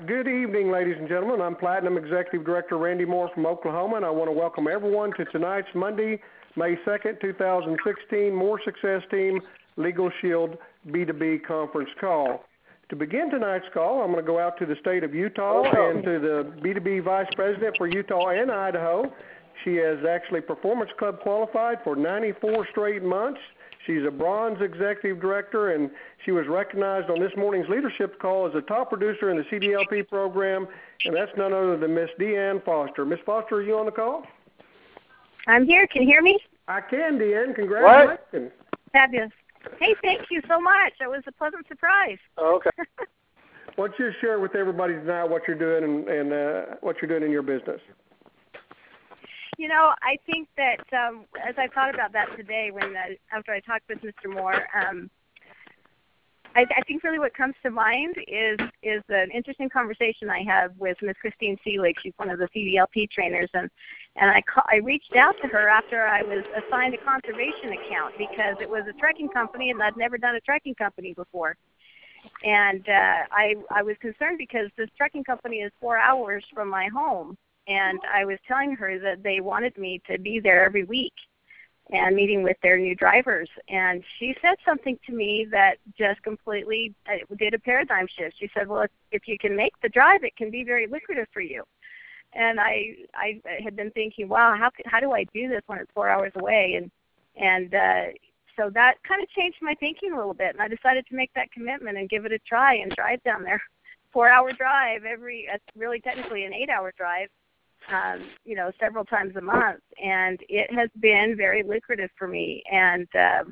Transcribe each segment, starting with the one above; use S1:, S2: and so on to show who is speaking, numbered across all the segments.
S1: Good evening, ladies and gentlemen. I'm Platinum Executive Director Randy Moore from Oklahoma, and I want to welcome everyone to tonight's Monday, May 2nd, 2016 More Success Team Legal Shield B2B conference call. To begin tonight's call, I'm going to go out to the state of Utah and to the B2B Vice President for Utah and Idaho. She has actually Performance Club qualified for 94 straight months. She's a bronze executive director, and she was recognized on this morning's leadership call as a top producer in the CDLP program, and that's none other than Miss Deanne Foster. Miss Foster, are you on the call?
S2: I'm here. Can you hear me?
S1: I can, Deanne. Congratulations.
S3: What?
S2: Fabulous. Hey, thank you so much. That was a pleasant surprise.
S3: Okay.
S1: Why don't you share with everybody tonight what you're doing and what you're doing in your business?
S2: You know, I think that as I thought about that today, after I talked with Mr. Moore, I think really what comes to mind is an interesting conversation I had with Miss Christine Seelig. She's one of the CDLP trainers, and I reached out to her after I was assigned a conservation account because it was a trekking company, and I'd never done a trekking company before. And I was concerned because this trekking company is 4 hours from my home. And I was telling her that they wanted me to be there every week and meeting with their new drivers. And she said something to me that just completely did a paradigm shift. She said, well, if you can make the drive, it can be very lucrative for you. And I had been thinking, wow, how do I do this when it's 4 hours away? And so that kind of changed my thinking a little bit. And I decided to make that commitment and give it a try and drive down there. 4-hour drive really technically an 8-hour drive. Several times a month, and it has been very lucrative for me. And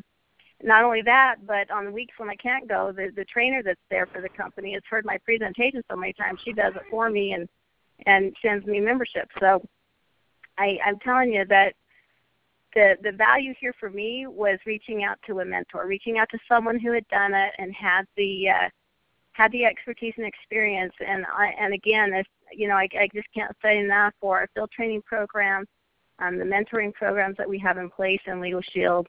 S2: not only that, but on the weeks when I can't go, the trainer that's there for the company has heard my presentation so many times, she does it for me and sends me membership. So I'm telling you that the value here for me was reaching out to a mentor, reaching out to someone who had done it and had the expertise and experience. And again, I just can't say enough for our field training program, the mentoring programs that we have in place in Legal Shield.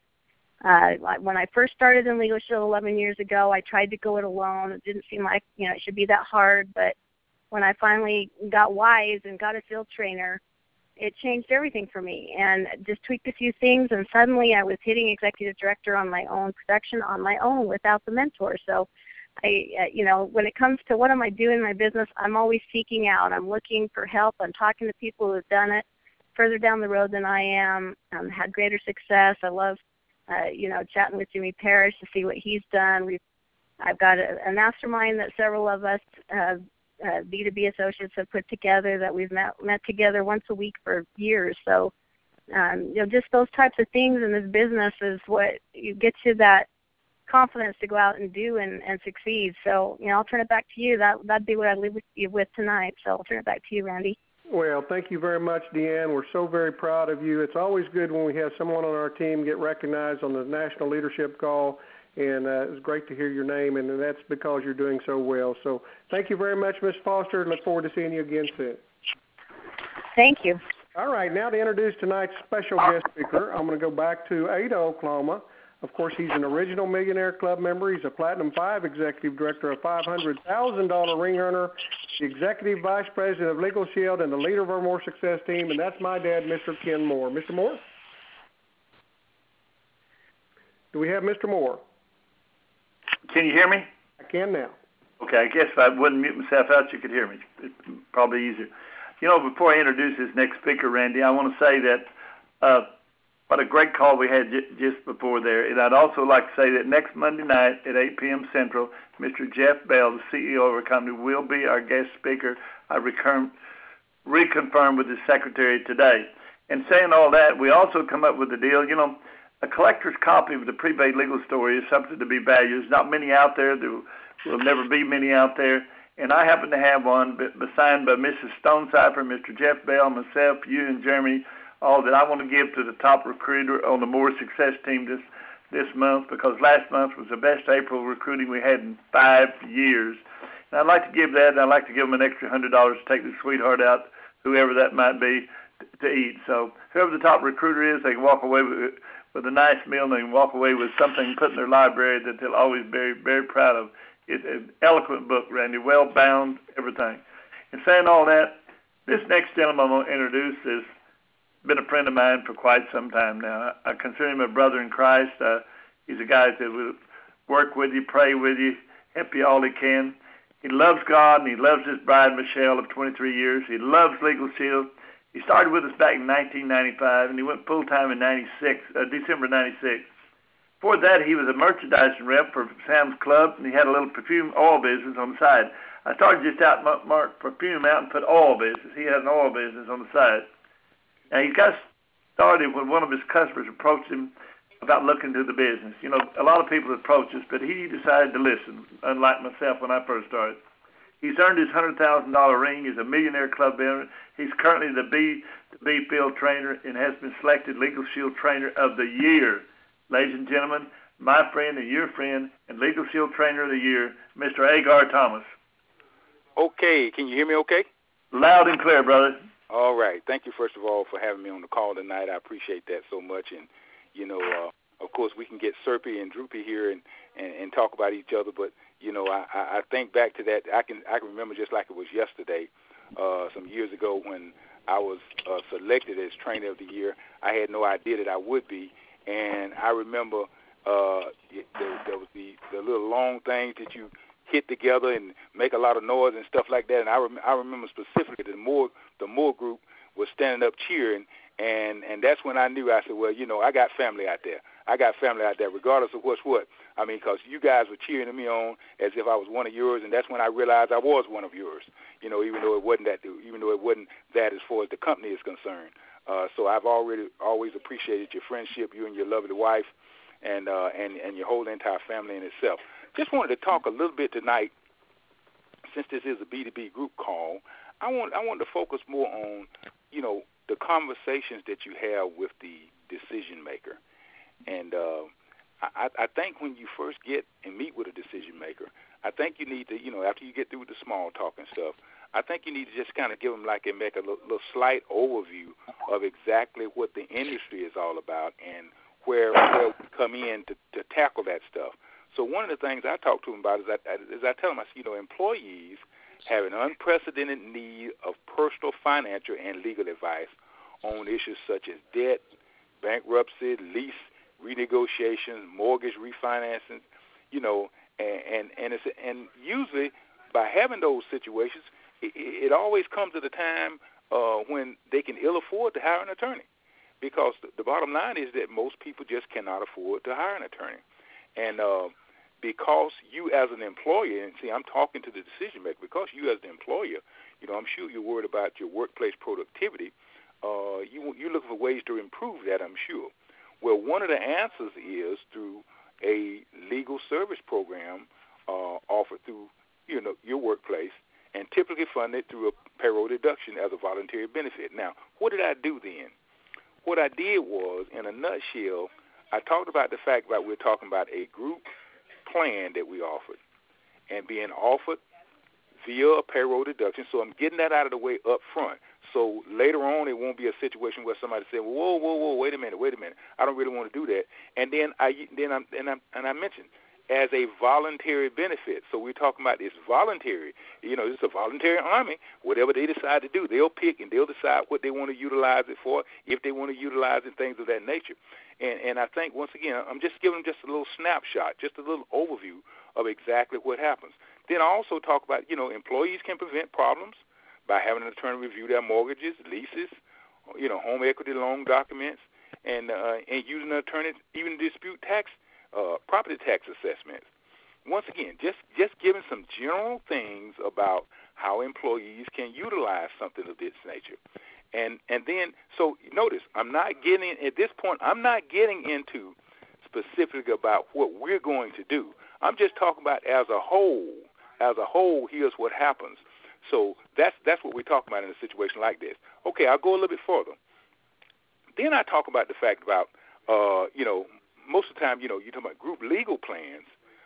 S2: When I first started in Legal Shield 11 years ago, I tried to go it alone. It didn't seem like it should be that hard, but when I finally got wise and got a field trainer, it changed everything for me. And just tweaked a few things, and suddenly I was hitting executive director on my own, production on my own without the mentor. So when it comes to what am I doing in my business, I'm always seeking out. I'm looking for help. I'm talking to people who have done it further down the road than I am, had greater success. I love, chatting with Jimmy Parrish to see what he's done. I've got a mastermind that several of us, B2B associates, have put together that we've met together once a week for years. So, just those types of things in this business is what gets you that confidence to go out and do and succeed. So, I'll turn it back to you. That'd be what I'd leave you with tonight. So I'll turn it back to you, Randy.
S1: Well, thank you very much, Deanne. We're so very proud of you. It's always good when we have someone on our team get recognized on the National Leadership Call, and it's great to hear your name, and that's because you're doing so well. So thank you very much, Ms. Foster. Look forward to seeing you again soon.
S2: Thank you.
S1: All right, now to introduce tonight's special guest speaker, I'm going to go back to Ada, Oklahoma. Of course, he's an original Millionaire Club member. He's a Platinum 5 Executive Director, a $500,000 ring earner, the Executive Vice President of Legal Shield, and the leader of our More Success team, and that's my dad, Mr. Ken Moore. Mr. Moore? Do we have Mr. Moore?
S3: Can you hear me?
S1: I can now.
S3: Okay, I guess if I wouldn't mute myself out, you could hear me. It's probably easier. Before I introduce this next speaker, Randy, I want to say that what a great call we had just before there. And I'd also like to say that next Monday night at 8 p.m. Central, Mr. Jeff Bell, the CEO of our company, will be our guest speaker. I reconfirmed with his secretary today. And saying all that, we also come up with a deal. A collector's copy of the Prepaid Legal Story is something to be valued. There's not many out there. There will never be many out there. And I happen to have one signed by Mrs. Stonecipher, Mr. Jeff Bell, myself, you, and Jeremy, all that I want to give to the top recruiter on the More Success team this month, because last month was the best April recruiting we had in 5 years. And I'd like to give that, and I'd like to give them an extra $100 to take the sweetheart out, whoever that might be, to eat. So whoever the top recruiter is, they can walk away with a nice meal, and they can walk away with something put in their library that they'll always be very, very proud of. It's an eloquent book, Randy, well-bound, everything. In saying all that, this next gentleman I'm going to introduce has been a friend of mine for quite some time now. I consider him a brother in Christ. He's a guy that will work with you, pray with you, help you all he can. He loves God, and he loves his bride, Michelle, of 23 years. He loves Legal Shield. He started with us back in 1995, and he went full-time in December 96. Before that, he was a merchandising rep for Sam's Club, and he had a little perfume oil business on the side. I started just out mark perfume out and put oil business. He had an oil business on the side. Now, he got started when one of his customers approached him about looking into the business. You know, a lot of people approach us, but he decided to listen, unlike myself when I first started. He's earned his $100,000 ring. He's a millionaire club member. He's currently the B field trainer and has been selected Legal Shield Trainer of the Year. Ladies and gentlemen, my friend and your friend and Legal Shield Trainer of the Year, Mr. Agar Thomas.
S4: Okay, can you hear me okay?
S3: Loud and clear, brother.
S4: All right. Thank you, first of all, for having me on the call tonight. I appreciate that so much. And, you know, of course, we can get syrupy and droopy here and talk about each other, but, you know, I think back to that. I can remember just like it was yesterday, some years ago when I was selected as Trainer of the Year. I had no idea that I would be, and I remember there was the little long things that you hit together and make a lot of noise and stuff like that. And I remember specifically the Moore group was standing up cheering, and that's when I knew. I said, well, you know, I got family out there. I got family out there, regardless of what's what. I mean, because you guys were cheering me on as if I was one of yours, and that's when I realized I was one of yours. You know, even though it wasn't that as far as the company is concerned. So I've always appreciated your friendship, you and your lovely wife, and your whole entire family in itself. Just wanted to talk a little bit tonight, since this is a B2B group call. I want to focus more on, you know, the conversations that you have with the decision maker. And I think when you first get and meet with a decision maker, I think you need to, you know, after you get through with the small talk and stuff, I think you need to just kind of give them like and make a little slight overview of exactly what the industry is all about and where we come in to tackle that stuff. So one of the things I talk to them about is I tell them, you know, employees have an unprecedented need of personal, financial, and legal advice on issues such as debt, bankruptcy, lease renegotiations, mortgage refinancing, you know, and usually by having those situations, it always comes at a time when they can ill afford to hire an attorney, because the bottom line is that most people just cannot afford to hire an attorney. And because you as an employer, and see, I'm talking to the decision maker, because you as the employer, you know, I'm sure you're worried about your workplace productivity. You're looking for ways to improve that, I'm sure. Well, one of the answers is through a legal service program offered through, you know, your workplace, and typically funded through a payroll deduction as a voluntary benefit. Now, what did I do then? What I did was, in a nutshell, I talked about the fact that we're talking about a group plan that we offered and being offered via a payroll deduction. So I'm getting that out of the way up front. So later on, it won't be a situation where somebody said, "Whoa, wait a minute. I don't really want to do that." And then I mentioned as a voluntary benefit. So we're talking about it's voluntary. You know, it's a voluntary army. Whatever they decide to do, they'll pick and they'll decide what they want to utilize it for, if they want to utilize it, things of that nature. And I think, once again, I'm just giving them just a little snapshot, just a little overview of exactly what happens. Then I also talk about, you know, employees can prevent problems by having an attorney review their mortgages, leases, you know, home equity loan documents, and using an attorney even to dispute property tax assessments. Once again, just giving some general things about how employees can utilize something of this nature. And then, so notice, I'm not getting into specific about what we're going to do. I'm just talking about as a whole, here's what happens. So that's what we talk about in a situation like this. Okay, I'll go a little bit further. Then I talk about the fact about, you know, most of the time, you know, you're talking about group legal plans.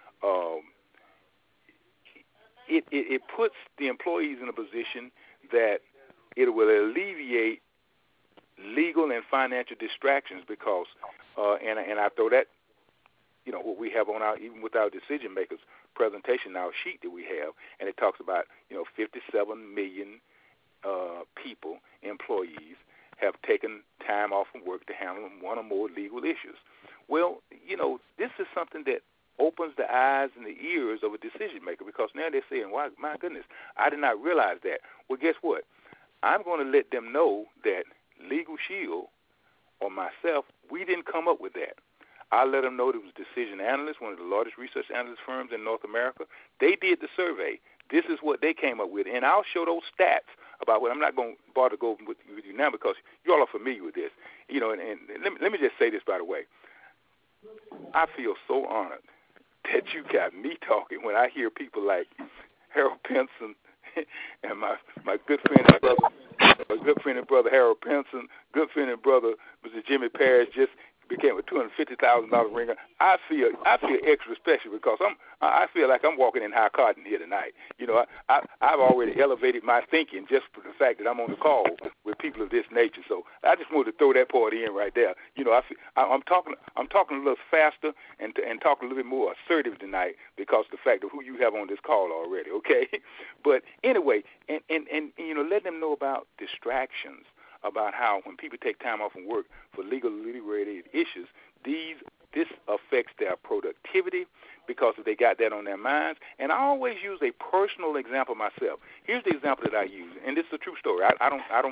S4: It puts the employees in a position that it will alleviate legal and financial distractions because, and I throw that, you know, what we have on even with our decision makers, presentation, our sheet that we have, and it talks about 57 million people, employees, have taken time off from work to handle one or more legal issues. Well, this is something that opens the eyes and the ears of a decision maker, because now they're saying, "Why, my goodness, I did not realize that." Well, guess what? I'm going to let them know that Legal Shield or myself, we didn't come up with that. I let them know that it was Decision Analysts, one of the largest research analyst firms in North America. They did the survey. This is what they came up with, and I'll show those stats about what I'm not going to bother to go with you now, because you all are familiar with this. And let me just say this, by the way. I feel so honored that you got me talking when I hear people like Harold Pinson and my good friend and brother Harold Pinson, good friend and brother Mr. Jimmy Parrish just became a $250,000 ringer. I feel extra special, because I feel like I'm walking in high cotton here tonight. I've already elevated my thinking just for the fact that I'm on the call with people of this nature. So I just wanted to throw that part in right there. I'm talking a little faster and talking a little bit more assertive tonight because of the fact of who you have on this call already. Okay, but anyway, and let them know about distractions, about how when people take time off from work for legally related issues, this affects their productivity, because if they got that on their minds. And I always use a personal example myself. Here's the example that I use, and this is a true story. I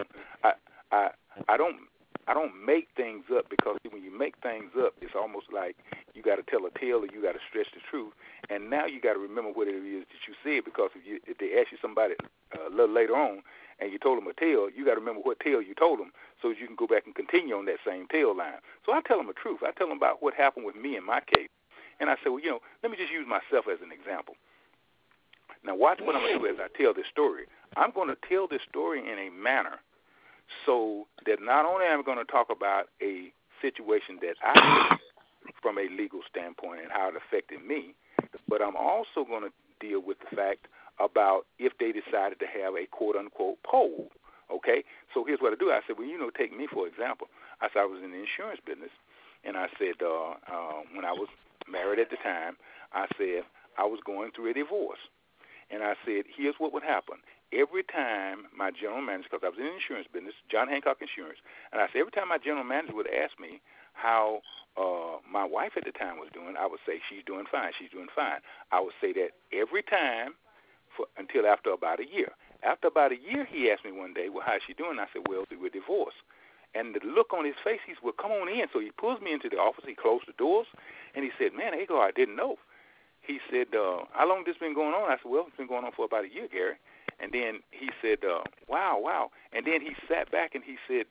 S4: don't make things up, because when you make things up, it's almost like you got to tell a tale or you got to stretch the truth. And now you got to remember what it is that you said, because if they ask you somebody a little later on and you told them a tale, you got to remember what tale you told them, so you can go back and continue on that same tale line. So I tell them the truth. I tell them about what happened with me in my case. And I say, well, let me just use myself as an example. Now watch what I'm going to do as I tell this story. I'm going to tell this story in a manner so that not only am I going to talk about a situation that I did from a legal standpoint and how it affected me, but I'm also going to deal with the fact about if they decided to have a quote-unquote poll, okay? So here's what I do. I said, well, take me for example. I said I was in the insurance business, and I said when I was married at the time, I said I was going through a divorce. And I said, here's what would happen. Every time my general manager, because I was in the insurance business, John Hancock Insurance, and I said every time my general manager would ask me how my wife at the time was doing, I would say, she's doing fine, she's doing fine. I would say that every time until after about a year. After about a year, he asked me one day, well, how's she doing? I said, well, we're divorced. And the look on his face, he said, well, come on in. So he pulls me into the office, he closed the doors, and he said, man, Agar, I didn't know. He said, how long has this been going on? I said, well, it's been going on for about a year, Gary. And then he said, wow. And then he sat back and he said,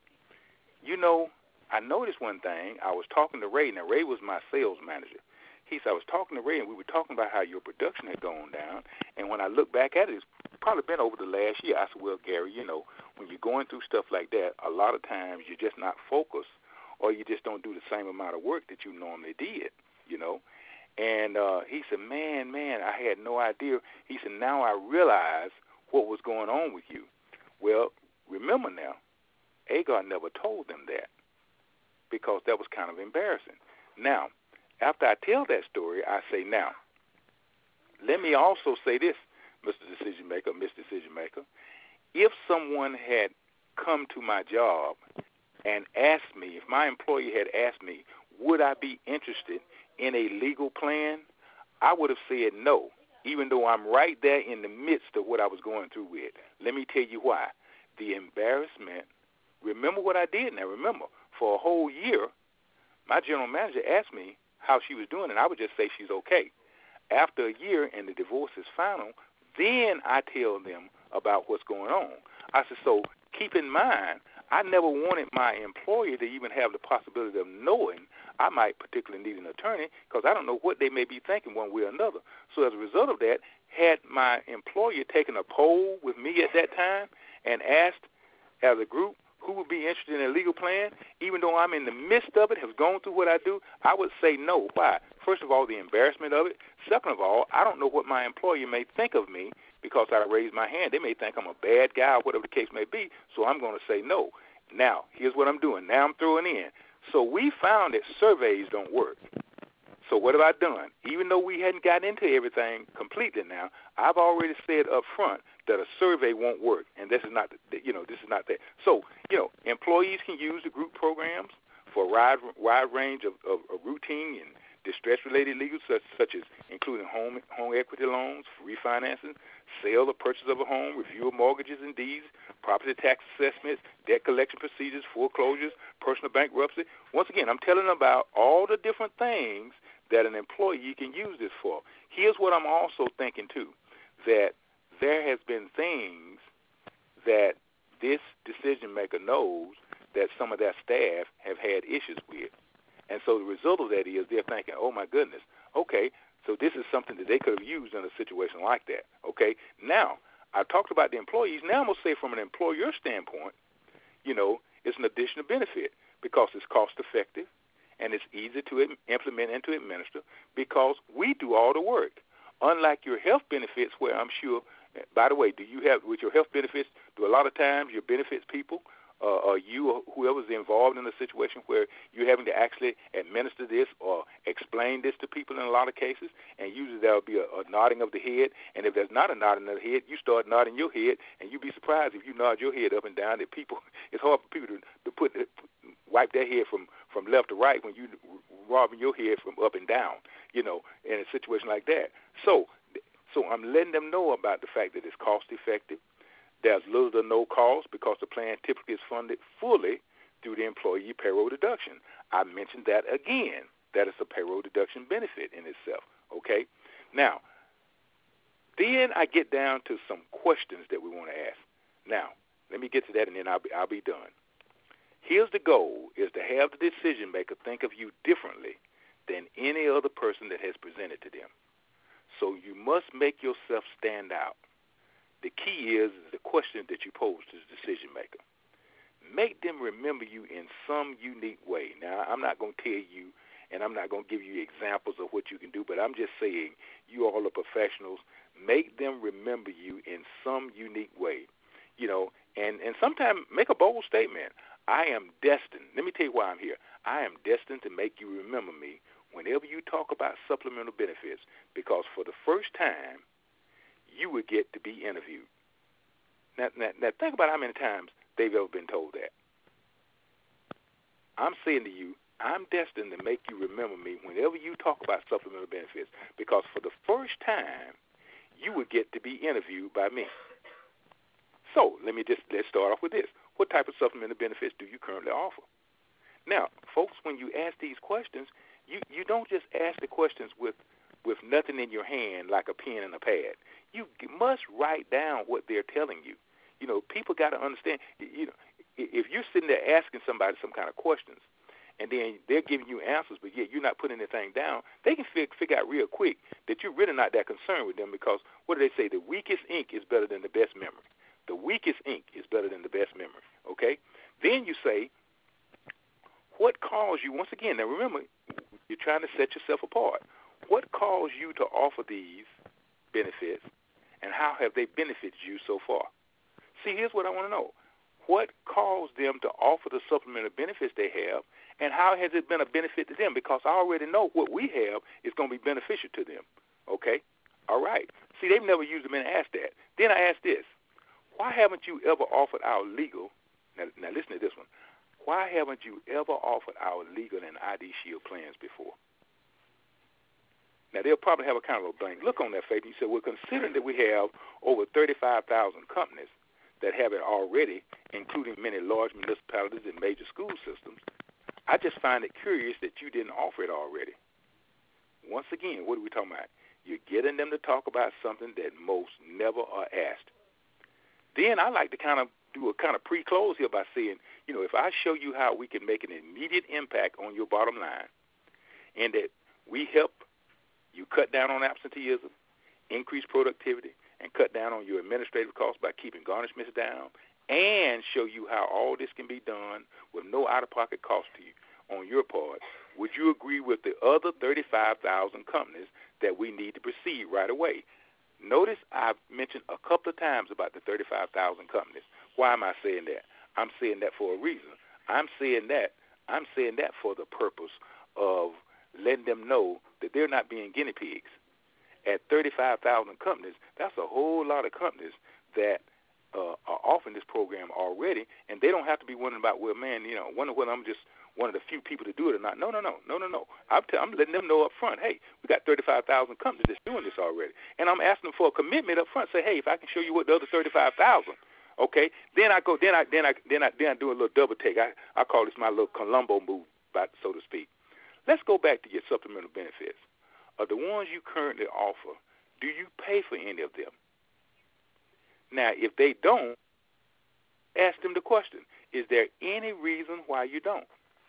S4: I noticed one thing. I was talking to Ray. Now, Ray was my sales manager. He said, I was talking to Ray, and we were talking about how your production had gone down. And when I look back at it, it's probably been over the last year. I said, well, Gary, when you're going through stuff like that, a lot of times you're just not focused, or you just don't do the same amount of work that you normally did, And he said, man, I had no idea. He said, now I realize what was going on with you. Well, remember now, Agar never told them that, because that was kind of embarrassing. Now, after I tell that story, I say, now, let me also say this, Mr. Decision Maker, Miss Decision Maker. If someone had come to my job and asked me, if my employer had asked me, would I be interested in a legal plan, I would have said no, even though I'm right there in the midst of what I was going through with. Let me tell you why. The embarrassment. Remember what I did now. Remember, for a whole year, my general manager asked me how she was doing, and I would just say she's okay. After a year and the divorce is final, then I tell them about what's going on. I said, so keep in mind, I never wanted my employer to even have the possibility of knowing I might particularly need an attorney, because I don't know what they may be thinking one way or another. So as a result of that, had my employer taken a poll with me at that time and asked as a group who would be interested in a legal plan, even though I'm in the midst of it, have gone through what I do, I would say no. Why? First of all, the embarrassment of it. Second of all, I don't know what my employer may think of me because I raised my hand. They may think I'm a bad guy or whatever the case may be, so I'm going to say no. Now, here's what I'm doing. Now I'm throwing in. So we found that surveys don't work. So what have I done? Even though we hadn't gotten into everything completely now, I've already said up front that a survey won't work, and this is not that. So, employees can use the group programs for a wide range of routine and distress-related legal, such as including home equity loans, refinancing, sale or purchase of a home, review of mortgages and deeds, property tax assessments, debt collection procedures, foreclosures, personal bankruptcy. Once again, I'm telling them about all the different things that an employee can use this for. Here's what I'm also thinking, too, that there has been things that this decision maker knows that some of their staff have had issues with. And so the result of that is they're thinking, oh, my goodness, okay, so this is something that they could have used in a situation like that, okay? Now, I talked about the employees. Now I'm going to say from an employer standpoint, it's an additional benefit because it's cost-effective and it's easy to implement and to administer because we do all the work. Unlike your health benefits where I'm sure, by the way, do you have, with your health benefits, do a lot of times your benefits people or you or whoever's involved in a situation where you're having to actually administer this or explain this to people in a lot of cases, and usually there will be a nodding of the head, and if there's not a nodding of the head, you start nodding your head, and you'd be surprised if you nod your head up and down that people, it's hard for people to wipe their head from left to right when you rubbing your head from up and down, in a situation like that. So I'm letting them know about the fact that it's cost effective. There's little to no cost because the plan typically is funded fully through the employee payroll deduction. I mentioned that again, that it's a payroll deduction benefit in itself, okay? Now, then I get down to some questions that we want to ask. Now, let me get to that and then I'll be done. Here's the goal, is to have the decision maker think of you differently than any other person that has presented to them. So you must make yourself stand out. The key is the question that you pose to the decision maker. Make them remember you in some unique way. Now, I'm not going to tell you, and I'm not going to give you examples of what you can do, but I'm just saying you all are professionals. Make them remember you in some unique way, and sometimes make a bold statement. I am destined. Let me tell you why I'm here. I am destined to make you remember me whenever you talk about supplemental benefits, because for the first time, you would get to be interviewed. Now, think about how many times they've ever been told that. I'm saying to you, I'm destined to make you remember me whenever you talk about supplemental benefits, because for the first time, you would get to be interviewed by me. So let's start off with this. What type of supplemental benefits do you currently offer? Now, folks, when you ask these questions, you don't just ask the questions with nothing in your hand like a pen and a pad. You must write down what they're telling you. People got to understand, if you're sitting there asking somebody some kind of questions and then they're giving you answers, but yet you're not putting anything down, they can figure out real quick that you're really not that concerned with them because, what do they say? The weakest ink is better than the best memory. The weakest ink is better than the best memory, okay? Then you say, what caused you, once again, now remember, you're trying to set yourself apart. What caused you to offer these benefits, and how have they benefited you so far? See, here's what I want to know. What caused them to offer the supplemental benefits they have, and how has it been a benefit to them? Because I already know what we have is going to be beneficial to them, okay? All right. See, they've never used them and asked that. Then I asked this. Why haven't you ever offered our legal, now listen to this one, why haven't you ever offered our legal and ID Shield plans before? Now, they'll probably have a kind of a blank look on their face. And you say, well, considering that we have over 35,000 companies that have it already, including many large municipalities and major school systems, I just find it curious that you didn't offer it already. Once again, what are we talking about? You're getting them to talk about something that most never are asked. Then I like to kind of do a kind of pre-close here by saying, if I show you how we can make an immediate impact on your bottom line and that we help you cut down on absenteeism, increase productivity, and cut down on your administrative costs by keeping garnishments down, and show you how all this can be done with no out-of-pocket cost to you on your part, would you agree with the other 35,000 companies that we need to proceed right away? Notice I've mentioned a couple of times about the 35,000 companies. Why am I saying that? I'm saying that for a reason. I'm saying that for the purpose of letting them know that they're not being guinea pigs. At 35,000 companies, that's a whole lot of companies that are offering this program already, and they don't have to be wondering about, well, man, wonder whether I'm just one of the few people to do it or not. No. I'm letting them know up front, hey, we got 35,000 companies that's doing this already, and I'm asking them for a commitment up front. Say, hey, if I can show you what the other 35,000, okay, then I do a little double take. I call this my little Columbo move, so to speak. Let's go back to your supplemental benefits. Of the ones you currently offer, do you pay for any of them? Now, if they don't, ask them the question, is there any reason why you don't?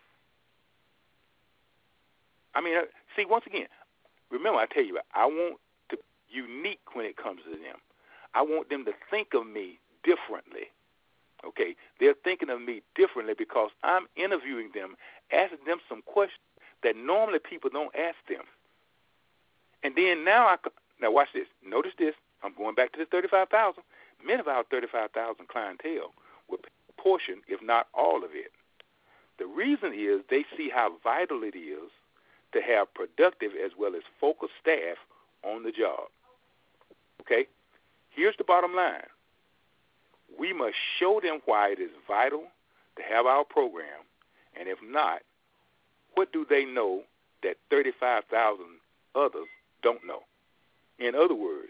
S4: I mean, see, once again, remember I tell you, I want to be unique when it comes to them. I want them to think of me differently. Okay? They're thinking of me differently because I'm interviewing them, asking them some questions that normally people don't ask them. And then now watch this. Notice this. I'm going back to the 35,000. Many of our 35,000 clientele will pay a portion, if not all of it. The reason is they see how vital it is to have productive as well as focused staff on the job. Okay? Here's the bottom line. We must show them why it is vital to have our program, and if not, what do they know that 35,000 others don't know? In other words,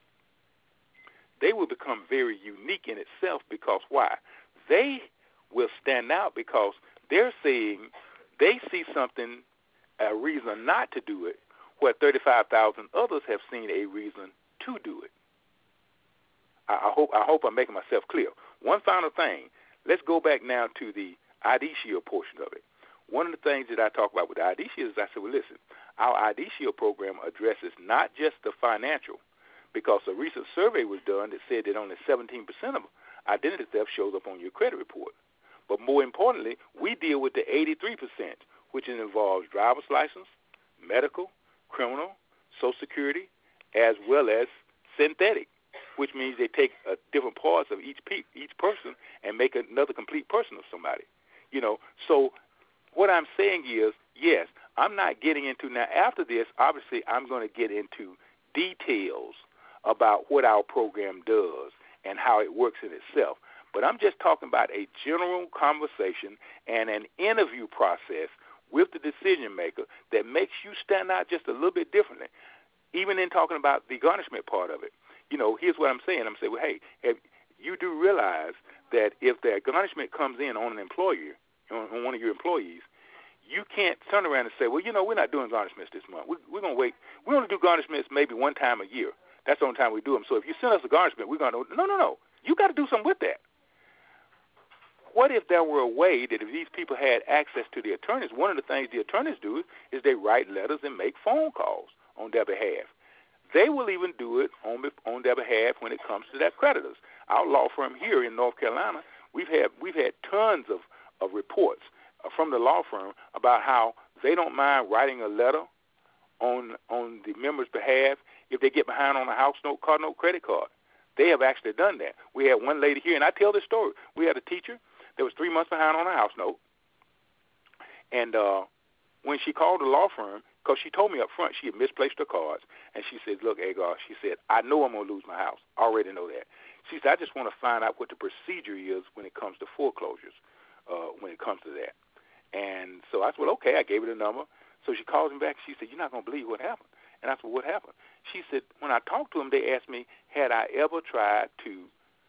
S4: they will become very unique in itself because why? They will stand out because they see something, a reason not to do it, where 35,000 others have seen a reason to do it. I hope I'm making myself clear. One final thing. Let's go back now to the ID Shield portion of it. One of the things that I talk about with the ID Shield is I said, well, listen, our ID Shield program addresses not just the financial, because a recent survey was done that said that only 17% of identity theft shows up on your credit report. But more importantly, we deal with the 83%, which involves driver's license, medical, criminal, Social Security, as well as synthetic, which means they take different parts of each person and make another complete person of somebody. So what I'm saying is, yes, I'm not getting into, now after this, obviously I'm going to get into details about what our program does and how it works in itself. But I'm just talking about a general conversation and an interview process with the decision maker that makes you stand out just a little bit differently. Even in talking about the garnishment part of it. Here's what I'm saying. I'm saying, well, hey, you do realize that if the garnishment comes in on an employer, on one of your employees, you can't turn around and say, well, we're not doing garnishments this month. We're going to wait. We only do garnishments maybe one time a year. That's the only time we do them. So if you send us a garnishment, we're going to – no. You got to do something with that. What if there were a way that if these people had access to the attorneys, one of the things the attorneys do is they write letters and make phone calls on their behalf. They will even do it on their behalf when it comes to their creditors. Our law firm here in North Carolina, we've had tons of reports from the law firm about how they don't mind writing a letter on the member's behalf if they get behind on a house note, car note, credit card. They have actually done that. We had one lady here, and I tell this story. We had a teacher that was 3 months behind on a house note, and when she called the law firm, because she told me up front she had misplaced her cards, and she said, look, Agar, she said, I know I'm going to lose my house. I already know that. She said, I just want to find out what the procedure is when it comes to foreclosures, when it comes to that. And so I said, well, okay, I gave her the number. So she calls me back. She said, you're not going to believe what happened. And I said, what happened? She said, when I talked to them, they asked me, had I ever tried to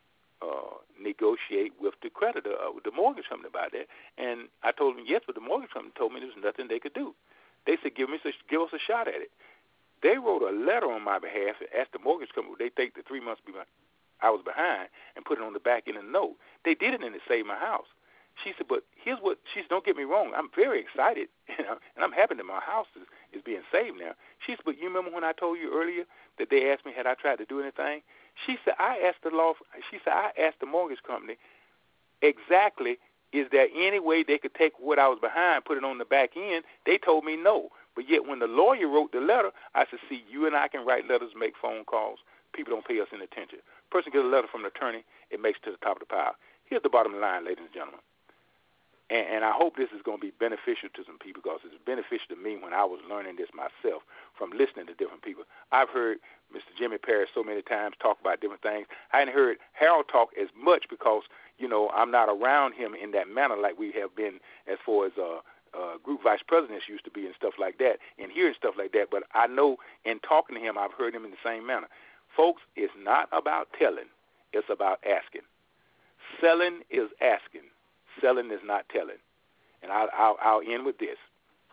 S4: negotiate with the creditor, with the mortgage company about that? And I told them, yes, but the mortgage company told me there was nothing they could do. They said, give us a shot at it. They wrote a letter on my behalf and asked the mortgage company, would they take the 3 months I was behind and put it on the back end of the note. They did it and it saved my house. She said, but here's what, she said, don't get me wrong, I'm very excited, and I'm happy that my house is being saved now. She said, but you remember when I told you earlier that they asked me had I tried to do anything? She said, I asked the mortgage company exactly, is there any way they could take what I was behind, put it on the back end? They told me no. But yet when the lawyer wrote the letter, I said, see, you and I can write letters, make phone calls. People don't pay us any attention. Person gets a letter from an attorney, it makes it to the top of the pile. Here's the bottom line, ladies and gentlemen. And I hope this is going to be beneficial to some people, because it's beneficial to me when I was learning this myself from listening to different people. I've heard Mr. Jimmy Parrish so many times talk about different things. I hadn't heard Harold talk as much because, I'm not around him in that manner like we have been as far as group vice presidents used to be and stuff like that, and hearing stuff like that. But I know in talking to him, I've heard him in the same manner. Folks, it's not about telling. It's about asking. Selling is asking. Selling is not telling. And I'll end with this.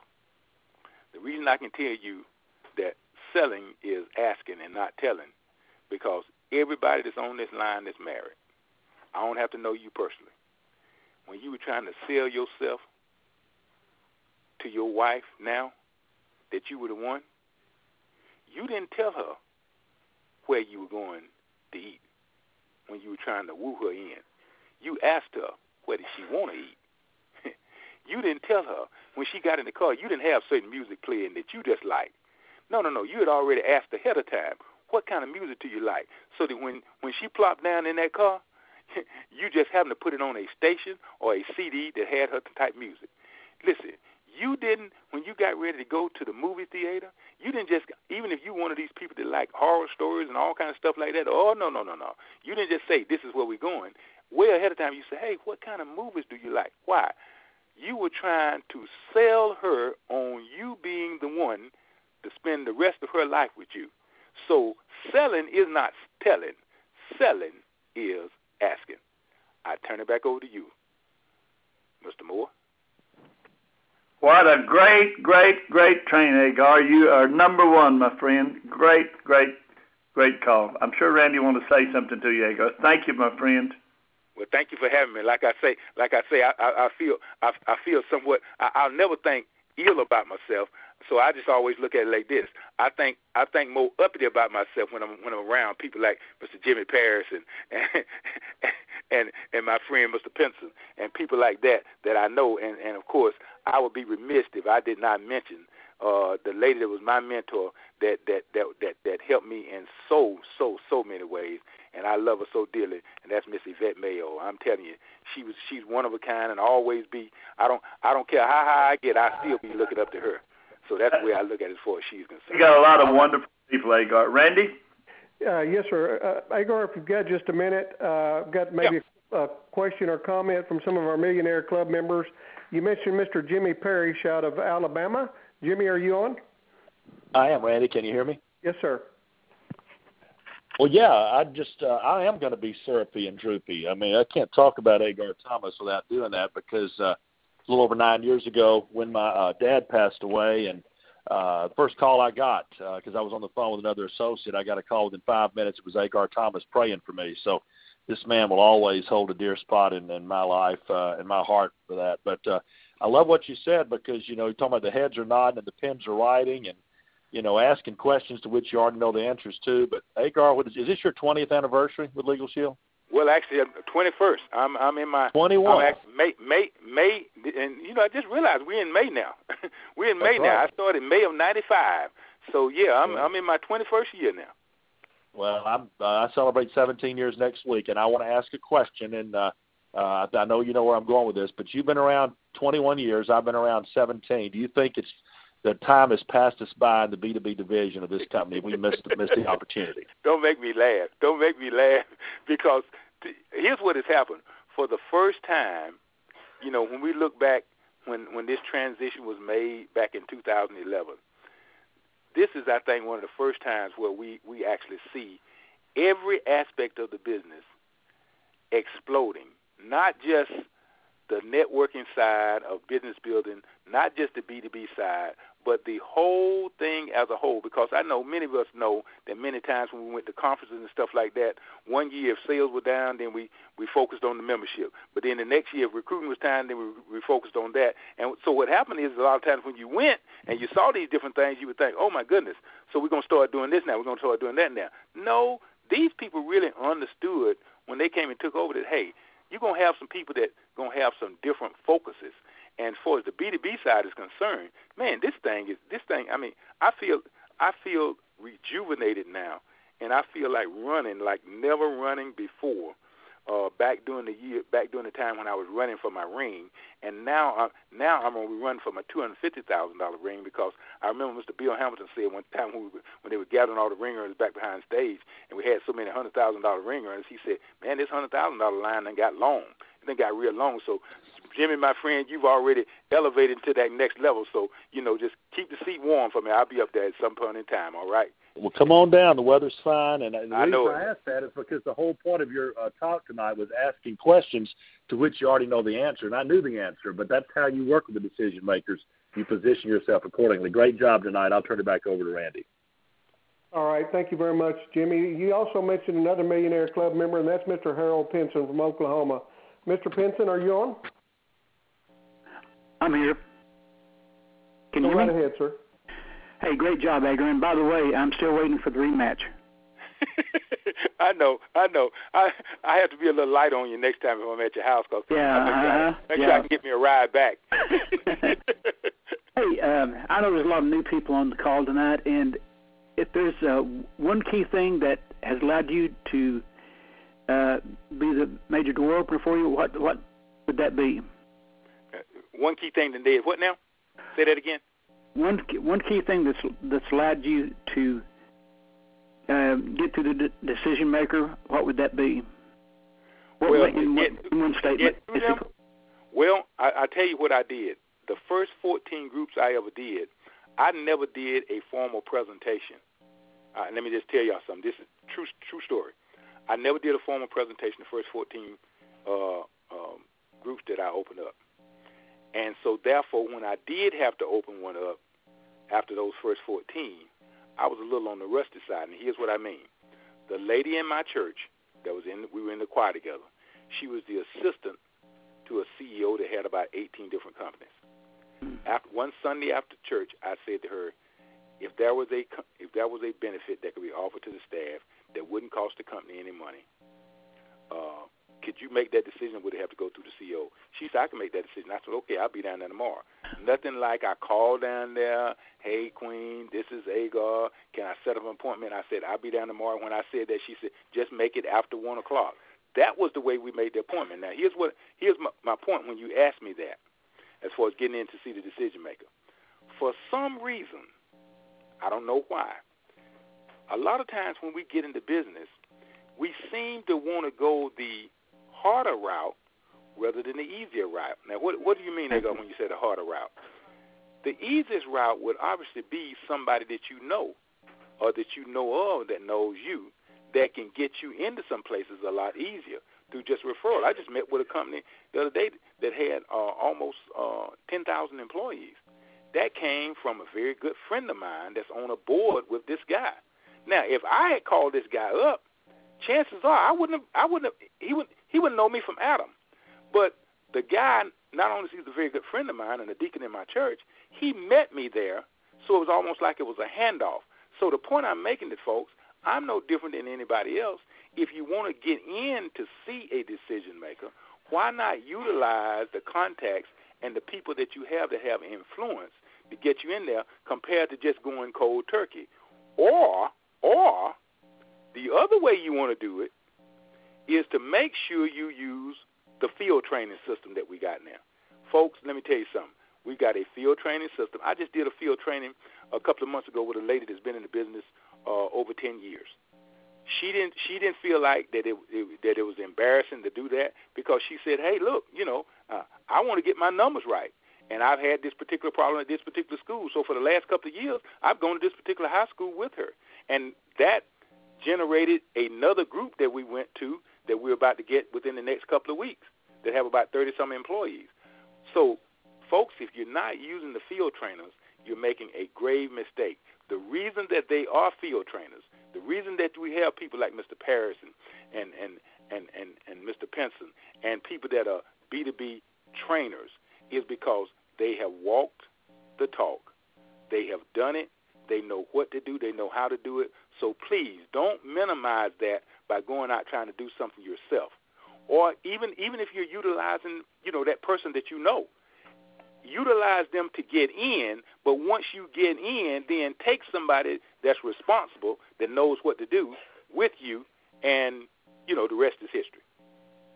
S4: The reason I can tell you that selling is asking and not telling, because everybody that's on this line is married. I don't have to know you personally. When you were trying to sell yourself to your wife now that you were the one, you didn't tell her where you were going to eat when you were trying to woo her in. You asked her, where did she want to eat? You didn't tell her when she got in the car. You didn't have certain music playing that you just liked. No. You had already asked ahead of time, what kind of music do you like? So that when she plopped down in that car, you just happened to put it on a station or a CD that had her type music. Listen, you didn't, when you got ready to go to the movie theater, you didn't just, even if you one of these people that like horror stories and all kinds of stuff like that, no. You didn't just say, this is where we're going. Way ahead of time, you say, hey, what kind of movies do you like? Why? You were trying to sell her on you being the one to spend the rest of her life with you. So selling is not telling. Selling is asking. I turn it back over to you, Mr. Moore.
S3: What a great train, Agar. You are number one, my friend. Great call. I'm sure Randy wants to say something to you, Agar. Thank you, my friend.
S4: Well, thank you for having me. Like I say, I feel somewhat. I'll never think ill about myself. So I just always look at it like this. I think more uppity about myself when I'm around people like Mr. Jimmy Parrish and my friend Mr. Pinson and people like that I know. And of course, I would be remiss if I did not mention the lady that was my mentor that helped me in so many ways. And I love her so dearly, and that's Miss Yvette Mayo. I'm telling you, she's one of a kind, and always be. I don't care how high I get, I still be looking up to her. So that's the way I look at it as far as she's concerned.
S3: You got a lot of wonderful people, Agar. Randy?
S1: Yes, sir. Agar, if you've got just a minute, I've got maybe a question or comment from some of our Millionaire Club members. You mentioned Mr. Jimmy Parrish out of Alabama. Jimmy, are you on?
S5: I am, Randy. Can you hear me?
S1: Yes, sir.
S5: Well, yeah, I am going to be syrupy and droopy. I mean, I can't talk about Agar Thomas without doing that because a little over 9 years ago when my dad passed away, and the first call I got, because I was on the phone with another associate, I got a call within 5 minutes. It was Agar Thomas praying for me. So this man will always hold a dear spot in my life, in my heart for that. But I love what you said because, you're talking about the heads are nodding and the pens are writing and, asking questions to which you already know the answers to. But Agar, is this your 20th anniversary with Legal Shield?
S4: Well, actually, 21st. I'm in my
S5: 21.
S4: May, and I just realized we're in May now. We're in May now.
S5: Right.
S4: I started May of '95. So yeah, I'm in my 21st year now.
S5: Well, I celebrate 17 years next week, and I want to ask a question. And I know you know where I'm going with this, but you've been around 21 years. I've been around 17. Do you think the time has passed us by in the B2B division of this company? We missed the opportunity.
S4: Don't make me laugh. Because here's what has happened. For the first time, when we look back, when this transition was made back in 2011, this is, I think, one of the first times where we actually see every aspect of the business exploding, not just the networking side of business building, not just the B2B side, but the whole thing as a whole. Because I know many of us know that many times when we went to conferences and stuff like that, one year if sales were down, then we focused on the membership. But then the next year if recruiting was down, then we focused on that. And so what happened is a lot of times when you went and you saw these different things, you would think, oh, my goodness, so we're going to start doing this now. We're going to start doing that now. No, these people really understood when they came and took over that, hey, you're going to have some people that going to have some different focuses. And as far as the B2B side is concerned, man, this thing, I mean, I feel rejuvenated now, and I feel like running like never running before back during the time when I was running for my ring, and now I'm going to be running for my $250,000 ring, because I remember Mr. Bill Hamilton said one time when they were gathering all the ring earners back behind stage, and we had so many $100,000 ring earners, he said, "Man, this $100,000 line done got long. It done got real long." So, Jimmy, my friend, you've already elevated to that next level. So, just keep the seat warm for me. I'll be up there at some point in time. All right.
S5: Well, come on down. The weather's fine. And the reason
S4: I
S5: asked that is because the whole point of your talk tonight was asking questions to which you already know the answer. And I knew the answer, but that's how you work with the decision makers. You position yourself accordingly. Great job tonight. I'll turn it back over to Randy.
S1: All right. Thank you very much, Jimmy. You also mentioned another Millionaire Club member, and that's Mr. Harold Pinson from Oklahoma. Mr. Pinson, are you on?
S6: I'm here. Can you hear me?
S1: Go right ahead, sir.
S6: Hey, great job, Edgar. And by the way, I'm still waiting for the rematch.
S4: I know. I have to be a little light on you next time if I'm at your house, because make sure I can get me a ride back.
S6: Hey, I know there's a lot of new people on the call tonight, and if there's one key thing that has allowed you to be the major door opener for you, what would that be?
S4: One key thing that did what now? Say that again.
S6: One key thing that's allowed you to get to the decision maker, what would that be? In one statement.
S4: Well, I tell you what I did. The first 14 groups I ever did, I never did a formal presentation. Let me just tell y'all something. This is true story. I never did a formal presentation the first 14 groups that I opened up. And so, therefore, when I did have to open one up after those first 14, I was a little on the rusty side, and here's what I mean. The lady in my church we were in the choir together, she was the assistant to a CEO that had about 18 different companies. One Sunday after church, I said to her, if there was a benefit that could be offered to the staff that wouldn't cost the company any money, could you make that decision? Would it have to go through the CEO? She said, I can make that decision. I said, okay, I'll be down there tomorrow. Nothing like I called down there, hey, Queen, this is Agar. Can I set up an appointment? I said, I'll be down tomorrow. When I said that, she said, just make it after 1 o'clock. That was the way we made the appointment. Now, here's my point when you asked me that, as far as getting in to see the decision maker. For some reason, I don't know why, a lot of times when we get into business, we seem to want to go the harder route rather than the easier route. Now, what do you mean, Ego, when you say the harder route? The easiest route would obviously be somebody that you know or that you know of that knows you that can get you into some places a lot easier through just referral. I just met with a company the other day that had almost 10,000 employees. That came from a very good friend of mine that's on a board with this guy. Now, if I had called this guy up, chances are he wouldn't know me from Adam. But the guy, not only is he a very good friend of mine and a deacon in my church, he met me there, so it was almost like it was a handoff. So the point I'm making to folks, I'm no different than anybody else. If you want to get in to see a decision maker, why not utilize the contacts and the people that you have that have influence to get you in there compared to just going cold turkey? Or the other way you want to do it is to make sure you use the field training system that we got now. Folks, let me tell you something. We got a field training system. I just did a field training a couple of months ago with a lady that's been in the business over 10 years. She didn't feel like that it was embarrassing to do that, because she said, hey, look, I want to get my numbers right. And I've had this particular problem at this particular school. So for the last couple of years, I've gone to this particular high school with her. And that generated another group that we went to that we're about to get within the next couple of weeks that have about 30-some employees. So, folks, if you're not using the field trainers, you're making a grave mistake. The reason that they are field trainers, the reason that we have people like Mr. Paris and Mr. Pinson and people that are B2B trainers is because they have walked the talk. They have done it. They know what to do. They know how to do it. So please don't minimize that by going out trying to do something yourself. Or even if you're utilizing, that person that you know, utilize them to get in. But once you get in, then take somebody that's responsible, that knows what to do with you, and, the rest is history.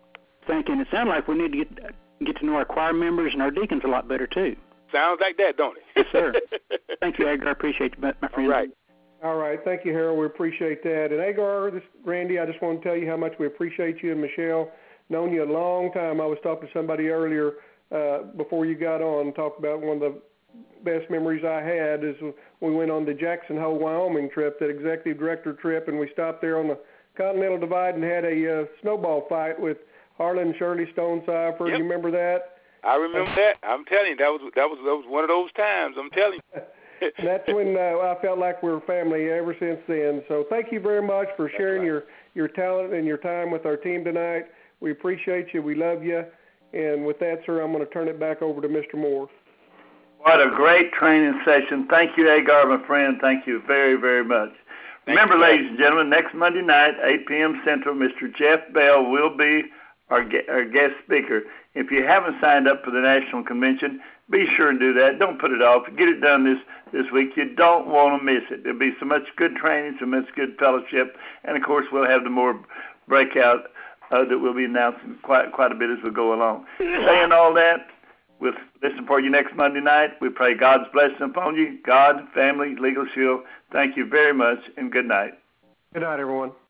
S6: thinking it sounds like we need to get to know our choir members and our deacons a lot better too.
S4: Sounds like that, don't it?
S6: Yes, sir. Thank you, Agar. I appreciate you, my friend.
S4: All right.
S1: All right. Thank you, Harold. We appreciate that. And Agar, Randy, I just want to tell you how much we appreciate you and Michelle. Known you a long time. I was talking to somebody earlier before you got on, talked about one of the best memories I had is we went on the Jackson Hole, Wyoming trip, that executive director trip, and we stopped there on the Continental Divide and had a snowball fight with Harlan and Shirley Stone Cypher.
S4: Yep.
S1: You remember that?
S4: I remember that. I'm telling you, that was one of those times. I'm telling you.
S1: And that's when I felt like we were family ever since then. So thank you very much for sharing your talent and your time with our team tonight. We appreciate you. We love you. And with that, sir, I'm going to turn it back over to Mr. Moore.
S3: What a great training session. Thank you, Agar, my friend. Thank you very, very much. Remember, ladies and gentlemen, next Monday night, 8 p.m. Central, Mr. Jeff Bell will be our guest speaker. If you haven't signed up for the National Convention, be sure and do that. Don't put it off. Get it done this week. You don't want to miss it. There'll be so much good training, so much good fellowship, and, of course, we'll have the more breakout that we'll be announcing quite a bit as we go along. Saying all that, we'll listen for you next Monday night. We pray God's blessing upon you. God, family, Legal Shield, thank you very much, and good night.
S1: Good night, everyone.